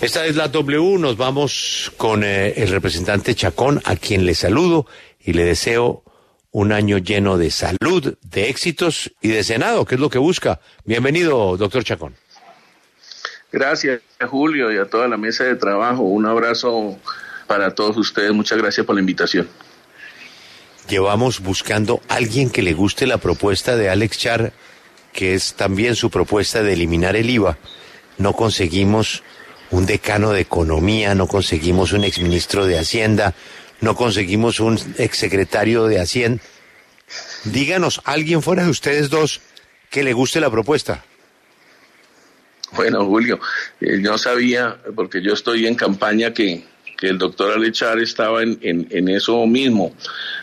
Esta es la W, nos vamos con el representante Chacón, a quien le saludo y le deseo un año lleno de salud, de éxitos y de Senado, que es lo que busca. Bienvenido, doctor Chacón. Gracias, Julio, y a toda la mesa de trabajo. Un abrazo para todos ustedes. Muchas gracias por la invitación. Llevamos buscando a alguien que le guste la propuesta de Alex Char, que es también su propuesta de eliminar el IVA. No conseguimos un decano de economía, no conseguimos un exministro de Hacienda, no conseguimos un exsecretario de Hacienda. Díganos, alguien fuera de ustedes dos que le guste la propuesta. Bueno, Julio, yo sabía, porque yo estoy en campaña, que el doctor Alex Char estaba en eso mismo.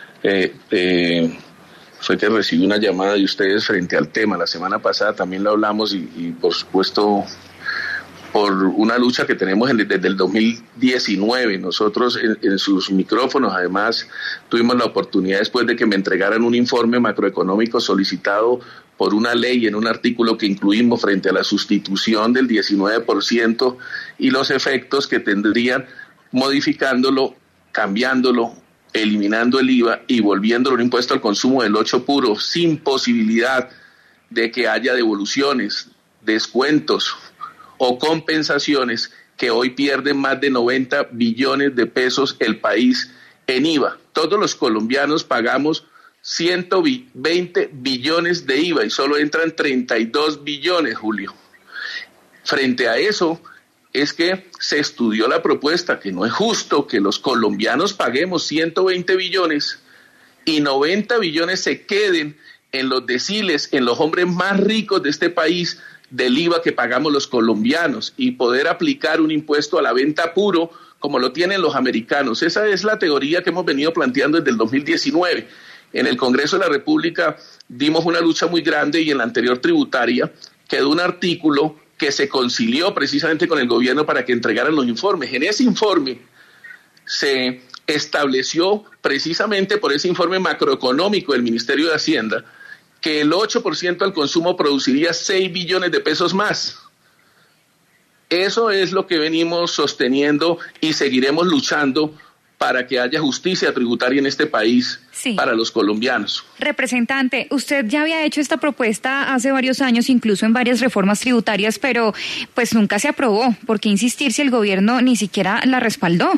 Fue que recibí una llamada de ustedes frente al tema. La semana pasada también lo hablamos y por supuesto, por una lucha que tenemos desde el 2019. Nosotros en sus micrófonos, además, tuvimos la oportunidad, después de que me entregaran un informe macroeconómico solicitado por una ley en un artículo que incluimos frente a la sustitución del 19% y los efectos que tendrían modificándolo, cambiándolo, eliminando el IVA y volviéndolo un impuesto al consumo del 8 puro, sin posibilidad de que haya devoluciones, descuentos o compensaciones, que hoy pierden más de 90 billones de pesos el país en IVA. Todos los colombianos pagamos 120 billones de IVA y solo entran 32 billones, Julio. Frente a eso es que se estudió la propuesta, que no es justo que los colombianos paguemos 120 billones y 90 billones se queden en los deciles, en los hombres más ricos de este país, del IVA que pagamos los colombianos, y poder aplicar un impuesto a la venta puro como lo tienen los americanos. Esa es la teoría que hemos venido planteando desde el 2019. En el Congreso de la República dimos una lucha muy grande y en la anterior tributaria quedó un artículo que se concilió precisamente con el gobierno para que entregaran los informes. En ese informe se estableció, precisamente por ese informe macroeconómico del Ministerio de Hacienda, que el 8% al consumo produciría 6 billones de pesos más. Eso es lo que venimos sosteniendo y seguiremos luchando para que haya justicia tributaria en este país, sí, para los colombianos. Representante, usted ya había hecho esta propuesta hace varios años, incluso en varias reformas tributarias, pero pues nunca se aprobó. ¿Por qué insistir si el gobierno ni siquiera la respaldó?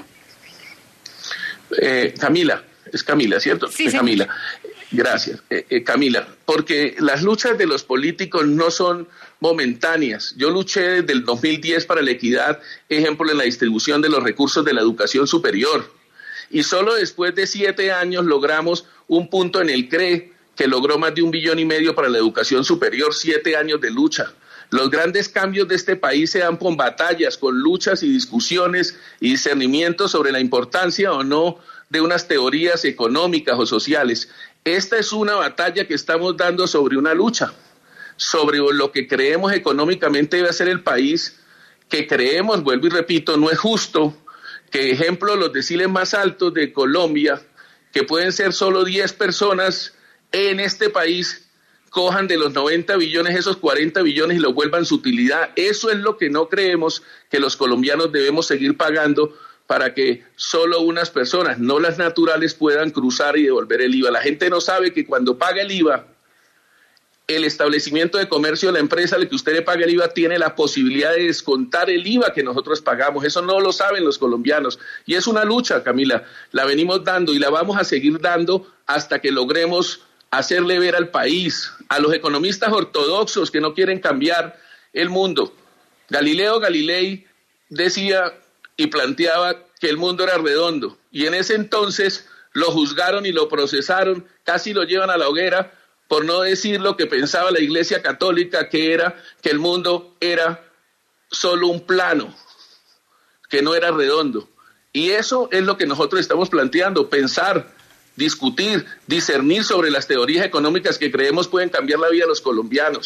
Camila, es Camila, ¿cierto? Sí, Camila. Gracias, Camila, porque las luchas de los políticos no son momentáneas. Yo luché desde el 2010 para la equidad, ejemplo, en la distribución de los recursos de la educación superior. Y solo después de 7 años logramos un punto en el CRE que logró más de 1,5 billones para la educación superior, 7 años de lucha. Los grandes cambios de este país se dan con batallas, con luchas y discusiones y discernimientos sobre la importancia o no de unas teorías económicas o sociales. Esta es una batalla que estamos dando sobre una lucha, sobre lo que creemos económicamente debe hacer el país, que creemos, vuelvo y repito, no es justo que, ejemplo, los deciles más altos de Colombia, que pueden ser solo 10 personas en este país, cojan de los 90 billones esos 40 billones y los vuelvan su utilidad. Eso es lo que no creemos que los colombianos debemos seguir pagando, para que solo unas personas, no las naturales, puedan cruzar y devolver el IVA. La gente no sabe que cuando paga el IVA, el establecimiento de comercio, la empresa al que usted le paga el IVA, tiene la posibilidad de descontar el IVA que nosotros pagamos. Eso no lo saben los colombianos. Y es una lucha, Camila, la venimos dando y la vamos a seguir dando hasta que logremos hacerle ver al país, a los economistas ortodoxos que no quieren cambiar el mundo. Galileo Galilei decía y planteaba que el mundo era redondo, y en ese entonces lo juzgaron y lo procesaron, casi lo llevan a la hoguera, por no decir lo que pensaba la Iglesia Católica, que era que el mundo era solo un plano, que no era redondo. Y eso es lo que nosotros estamos planteando, pensar, discutir, discernir sobre las teorías económicas que creemos pueden cambiar la vida de los colombianos.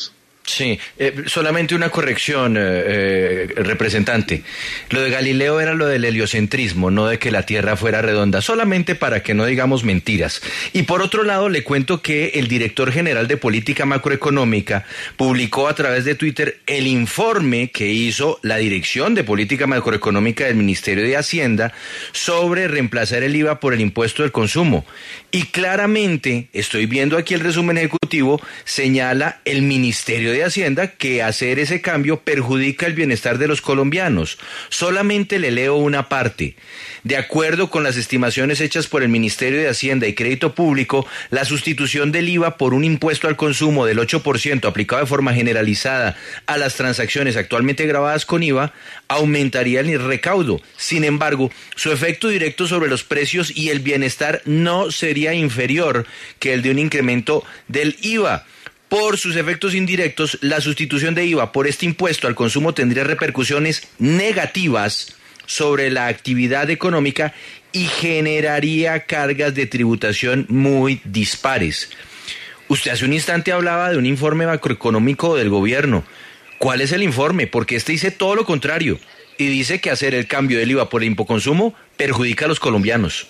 Sí, solamente una corrección, representante. Lo de Galileo era lo del heliocentrismo, no de que la Tierra fuera redonda, solamente para que no digamos mentiras. Y por otro lado, le cuento que el director general de Política Macroeconómica publicó a través de Twitter el informe que hizo la Dirección de Política Macroeconómica del Ministerio de Hacienda sobre reemplazar el IVA por el impuesto del consumo. Y claramente, estoy viendo aquí el resumen ejecutivo, señala el Ministerio de Hacienda que hacer ese cambio perjudica el bienestar de los colombianos. Solamente le leo una parte. De acuerdo con las estimaciones hechas por el Ministerio de Hacienda y Crédito Público, la sustitución del IVA por un impuesto al consumo del 8% aplicado de forma generalizada a las transacciones actualmente gravadas con IVA aumentaría el recaudo. Sin embargo, su efecto directo sobre los precios y el bienestar no sería inferior que el de un incremento del IVA. Por sus efectos indirectos, la sustitución de IVA por este impuesto al consumo tendría repercusiones negativas sobre la actividad económica y generaría cargas de tributación muy dispares. Usted hace un instante hablaba de un informe macroeconómico del gobierno. ¿Cuál es el informe? Porque este dice todo lo contrario y dice que hacer el cambio del IVA por el impoconsumo perjudica a los colombianos.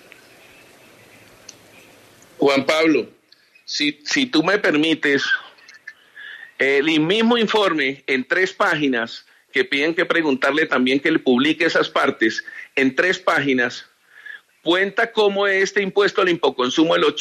Juan Pablo, si tú me permites, el mismo informe en 3 páginas, que piden que preguntarle también que le publique esas partes, en 3 páginas, cuenta cómo este impuesto al impoconsumo, el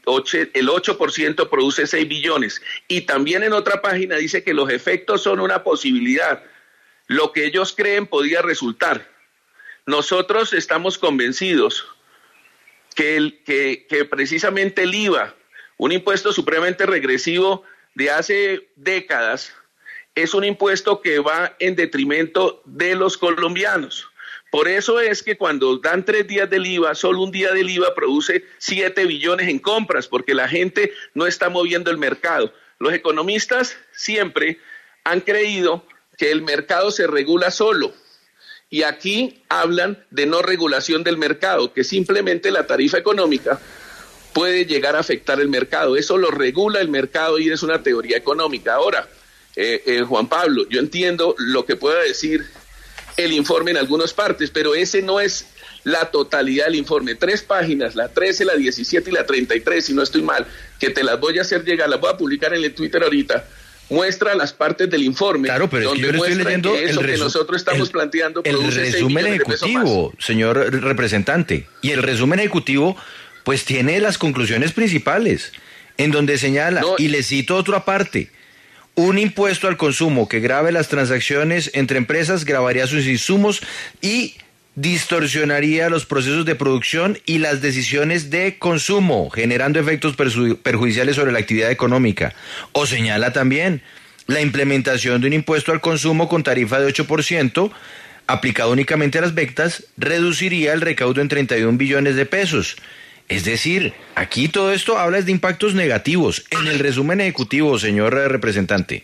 8% produce 6 billones. Y también en otra página dice que los efectos son una posibilidad, lo que ellos creen podía resultar. Nosotros estamos convencidos que precisamente el IVA, un impuesto supremamente regresivo de hace décadas, es un impuesto que va en detrimento de los colombianos. Por eso es que cuando dan 3 días del IVA, solo un día del IVA produce 7 billones en compras, porque la gente no está moviendo el mercado. Los economistas siempre han creído que el mercado se regula solo. Y aquí hablan de no regulación del mercado, que simplemente la tarifa económica puede llegar a afectar el mercado. Eso lo regula el mercado y es una teoría económica. Ahora, Juan Pablo, yo entiendo lo que pueda decir el informe en algunas partes, pero ese no es la totalidad del informe. 3 páginas, la 13, la 17 y la 33, si no estoy mal, que te las voy a hacer llegar, las voy a publicar en el Twitter ahorita, muestra las partes del informe, claro, pero donde es que yo le estoy leyendo que eso que nosotros estamos planteando produce el resumen ejecutivo, señor representante, y el resumen ejecutivo pues tiene las conclusiones principales, en donde señala, y le cito otra parte: un impuesto al consumo que grave las transacciones entre empresas gravaría sus insumos y distorsionaría los procesos de producción y las decisiones de consumo, generando efectos perjudiciales sobre la actividad económica. O señala también la implementación de un impuesto al consumo con tarifa de 8%, aplicado únicamente a las ventas, reduciría el recaudo en 31 billones de pesos. Es decir, aquí todo esto habla de impactos negativos. En el resumen ejecutivo, señor representante.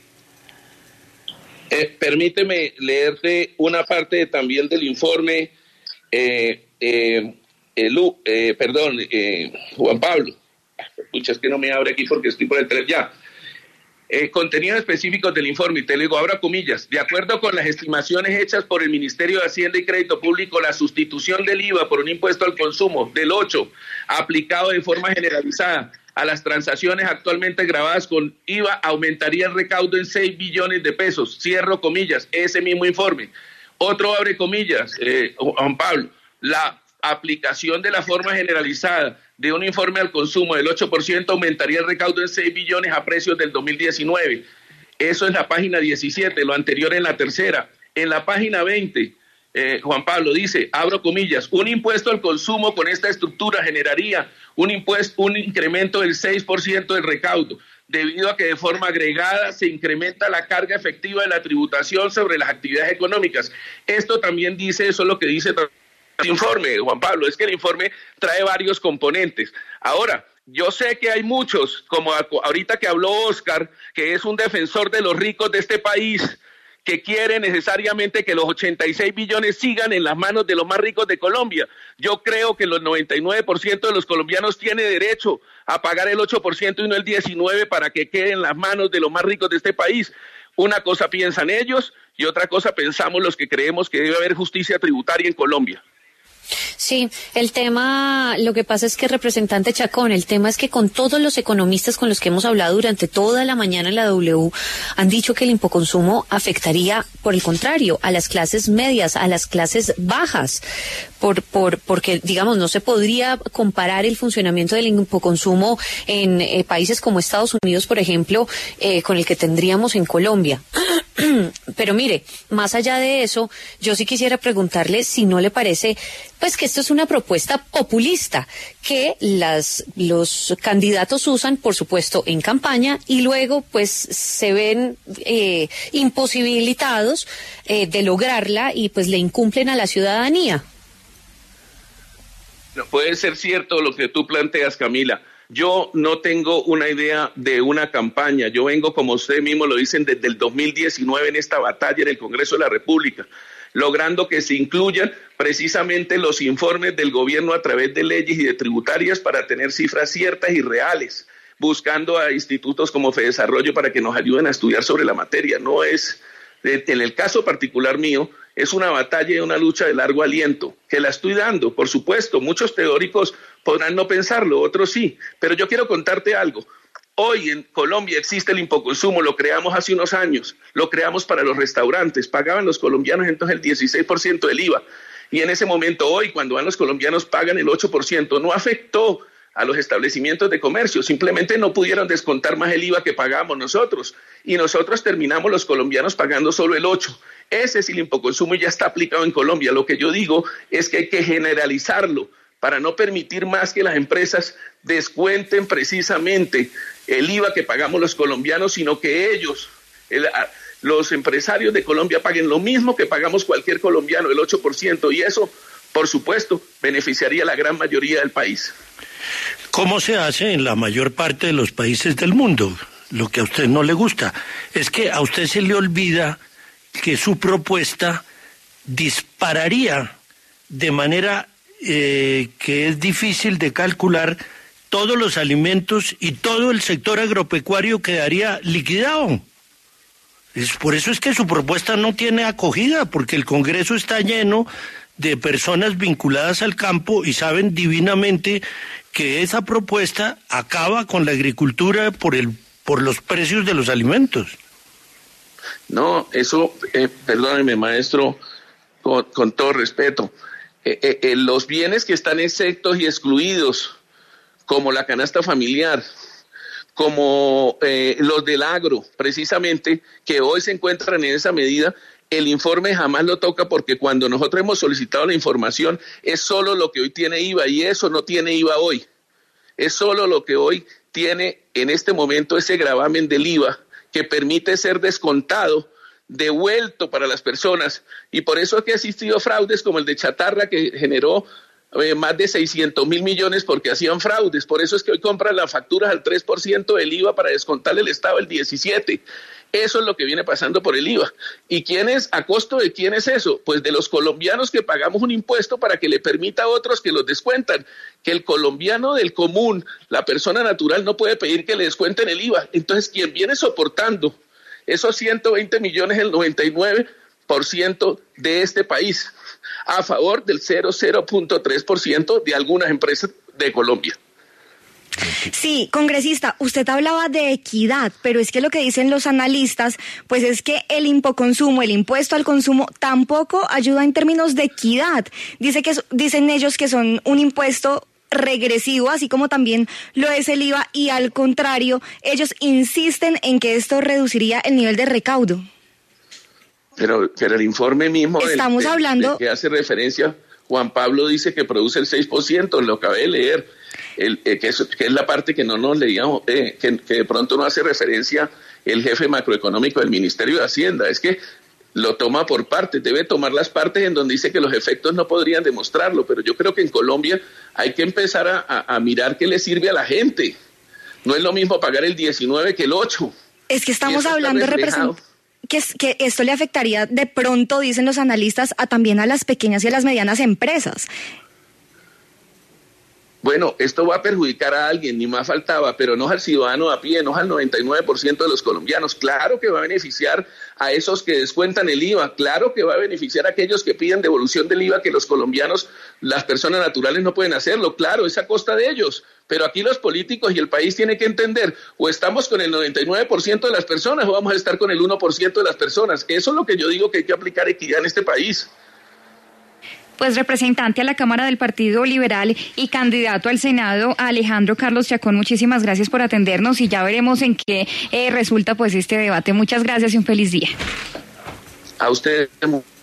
Permíteme leerte una parte también del informe, Juan Pablo. Pucha, es que no me abre aquí porque estoy por el teléfono. Ya. Contenidos específicos del informe, y te digo, abro comillas: de acuerdo con las estimaciones hechas por el Ministerio de Hacienda y Crédito Público, la sustitución del IVA por un impuesto al consumo del 8%, aplicado de forma generalizada a las transacciones actualmente grabadas con IVA, aumentaría el recaudo en 6 billones de pesos. Cierro comillas, ese mismo informe. Otro abre comillas, Juan Pablo: la aplicación de la forma generalizada de un informe al consumo del 8% aumentaría el recaudo en 6 billones a precios del 2019. Eso es la página 17, lo anterior en la tercera. En la página 20, Juan Pablo dice, abro comillas: un impuesto al consumo con esta estructura generaría un incremento del 6% del recaudo, debido a que de forma agregada se incrementa la carga efectiva de la tributación sobre las actividades económicas. Esto también dice, eso es lo que dice el informe, Juan Pablo, es que el informe trae varios componentes. Ahora, yo sé que hay muchos, como ahorita que habló Oscar, que es un defensor de los ricos de este país, que quiere necesariamente que los 86 billones sigan en las manos de los más ricos de Colombia. Yo creo que los 99% de los colombianos tiene derecho a pagar el 8% y no el 19% para que quede en las manos de los más ricos de este país. Una cosa piensan ellos y otra cosa pensamos los que creemos que debe haber justicia tributaria en Colombia. Sí, el tema, lo que pasa es que, representante Chacón, el tema es que con todos los economistas con los que hemos hablado durante toda la mañana en la W, han dicho que el impoconsumo afectaría, por el contrario, a las clases medias, a las clases bajas, porque, digamos, no se podría comparar el funcionamiento del impoconsumo en países como Estados Unidos, por ejemplo, con el que tendríamos en Colombia. Pero mire, más allá de eso, yo sí quisiera preguntarle si no le parece, pues, que esto es una propuesta populista que los candidatos usan, por supuesto, en campaña y luego, pues, se ven imposibilitados de lograrla y, pues, le incumplen a la ciudadanía. No puede ser cierto lo que tú planteas, Camila. Yo no tengo una idea de una campaña. Yo vengo, como usted mismo lo dicen, desde el 2019 en esta batalla en el Congreso de la República, logrando que se incluyan precisamente los informes del gobierno a través de leyes y de tributarias para tener cifras ciertas y reales, buscando a institutos como Fedesarrollo para que nos ayuden a estudiar sobre la materia. No es, en el caso particular mío, es una batalla y una lucha de largo aliento, que la estoy dando, por supuesto. Muchos teóricos podrán no pensarlo, otros sí, pero yo quiero contarte algo. Hoy en Colombia existe el impoconsumo, lo creamos hace unos años, lo creamos para los restaurantes, pagaban los colombianos entonces el 16% del IVA, y en ese momento hoy, cuando van los colombianos, pagan el 8%, no afectó a los establecimientos de comercio, simplemente no pudieron descontar más el IVA que pagamos nosotros, y nosotros terminamos los colombianos pagando solo el 8%. Ese es el impoconsumo y ya está aplicado en Colombia. Lo que yo digo es que hay que generalizarlo para no permitir más que las empresas descuenten precisamente el IVA que pagamos los colombianos, sino que ellos, los empresarios de Colombia, paguen lo mismo que pagamos cualquier colombiano, el 8%, y eso, por supuesto, beneficiaría a la gran mayoría del país. ¿Cómo se hace en la mayor parte de los países del mundo? Lo que a usted no le gusta es que a usted se le olvida que su propuesta dispararía de manera que es difícil de calcular todos los alimentos y todo el sector agropecuario quedaría liquidado. Por eso es que su propuesta no tiene acogida, porque el Congreso está lleno de personas vinculadas al campo y saben divinamente que esa propuesta acaba con la agricultura por los precios de los alimentos. No, eso, perdóneme, maestro, con todo respeto, los bienes que están exentos y excluidos, como la canasta familiar, como los del agro, precisamente, que hoy se encuentran en esa medida, el informe jamás lo toca, porque cuando nosotros hemos solicitado la información es solo lo que hoy tiene IVA, y eso no tiene IVA hoy. Es solo lo que hoy tiene en este momento ese gravamen del IVA que permite ser descontado, devuelto para las personas, y por eso es que ha existido fraudes como el de chatarra, que generó más de 600 mil millones porque hacían fraudes. Por eso es que hoy compran las facturas al 3% del IVA para descontarle al Estado el 17%. Eso es lo que viene pasando por el IVA. ¿Y quién es? ¿A costo de quién es eso? Pues de los colombianos, que pagamos un impuesto para que le permita a otros que los descuentan. Que el colombiano del común, la persona natural, no puede pedir que le descuenten el IVA. Entonces, quien viene soportando esos 120 millones, el 99% de este país, a favor del 0.3% de algunas empresas de Colombia. Sí, congresista, usted hablaba de equidad, pero es que lo que dicen los analistas, pues es que el impoconsumo, el impuesto al consumo, tampoco ayuda en términos de equidad. Dicen ellos que son un impuesto regresivo, así como también lo es el IVA, y al contrario, ellos insisten en que esto reduciría el nivel de recaudo. Pero el informe mismo estamos hablando que hace referencia, Juan Pablo dice que produce el 6%, lo acabé de leer, que es la parte que no nos leíamos, que de pronto no hace referencia el jefe macroeconómico del Ministerio de Hacienda. Es que lo toma por partes, debe tomar las partes en donde dice que los efectos no podrían demostrarlo, pero yo creo que en Colombia hay que empezar a mirar qué le sirve a la gente. No es lo mismo pagar el 19 que el 8. Es que estamos hablando, que esto le afectaría de pronto, dicen los analistas, también a las pequeñas y a las medianas empresas. Bueno, esto va a perjudicar a alguien, ni más faltaba, pero no al ciudadano a pie, no al 99% de los colombianos. Claro que va a beneficiar a esos que descuentan el IVA, claro que va a beneficiar a aquellos que piden devolución del IVA, que los colombianos, las personas naturales no pueden hacerlo, claro, es a costa de ellos. Pero aquí los políticos y el país tienen que entender, o estamos con el 99% de las personas o vamos a estar con el 1% de las personas. Eso es lo que yo digo, que hay que aplicar equidad en este país. Pues representante a la Cámara del Partido Liberal y candidato al Senado, Alejandro Carlos Chacón, muchísimas gracias por atendernos y ya veremos en qué resulta pues este debate. Muchas gracias y un feliz día. A ustedes.